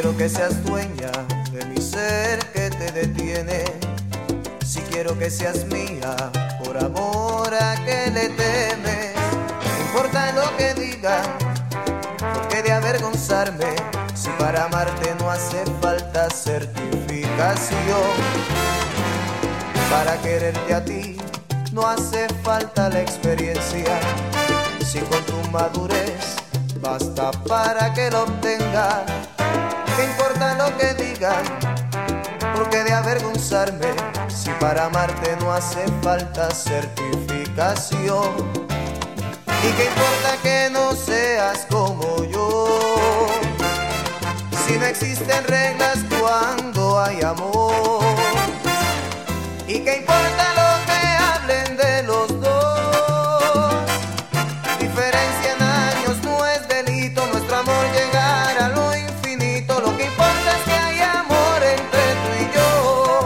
quiero que seas dueña de mi ser que te detiene. Si quiero que seas mía, por amor a que le temes. No importa lo que digan, ¿por qué de avergonzarme? Si para amarte no hace falta certificación. Para quererte a ti no hace falta la experiencia. Si con tu madurez basta para que lo obtenga. ¿Qué importa lo que digan? ¿Por qué de avergonzarme? Si para amarte no hace falta certificación. ¿Y qué importa que no seas como yo? Si no existen reglas cuando hay amor. ¿Y qué importa lo que hablen de los dos? Diferencia en años no es delito, nuestro amor llegará a lo infinito. Lo que importa es que hay amor entre tú y yo.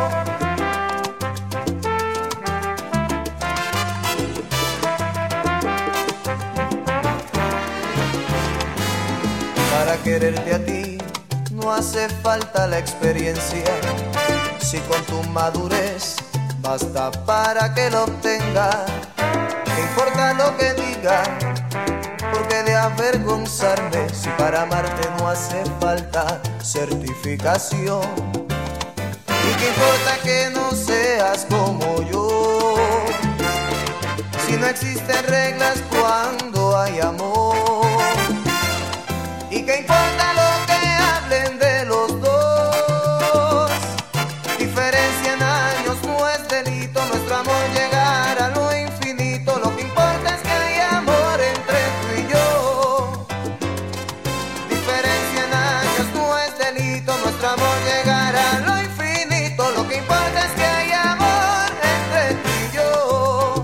Para quererte a ti no hace falta la experiencia. Si con tu madurez basta para que lo obtenga. ¿Qué importa lo que digan? ¿Por qué de avergonzarme? Si para amarte no hace falta certificación. ¿Y qué importa que no seas como yo? Si no existen reglas cuando hay amor. ¿Y qué importa lo que hablen de los dos? Diferencia en años no es delito, nuestro amor llegará a lo infinito. Lo que importa es que hay amor entre tú y yo. Diferencia en años no es delito, nuestro amor llegará a lo infinito. Lo que importa es que hay amor entre tú y yo.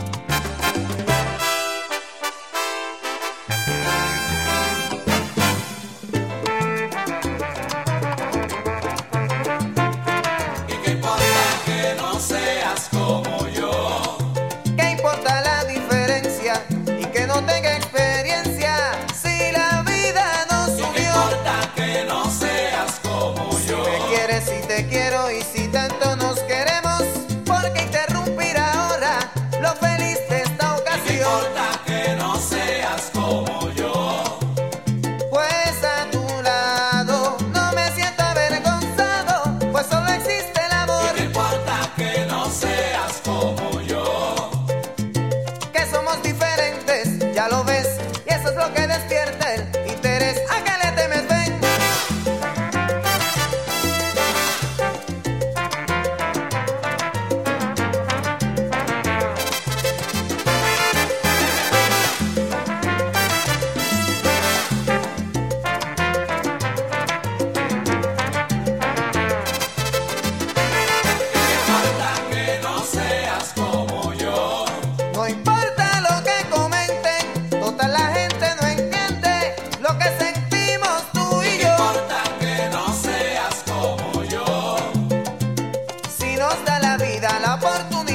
¿Qué importa la diferencia y que no tenga experiencia? Si la vida nos unió. ¿Qué importa que no seas como yo? Si me quieres, si te quiero y si tanto nos queremos, ¿por qué interrumpir ahora lo feliz de esta ocasión? ¿Qué importa que no seas como yo? Pues a tu lado no me siento avergonzado, pues solo existe el amor. ¿Qué importa que no seas como yo? Que somos diferentes, ya lo ves, y eso es lo que despierta el interés. ¿A qué le temes? Ven. No importa lo que comenten, total la gente no entiende lo que sentimos tú y yo. No importa que no seas como yo. Si nos da la vida la oportunidad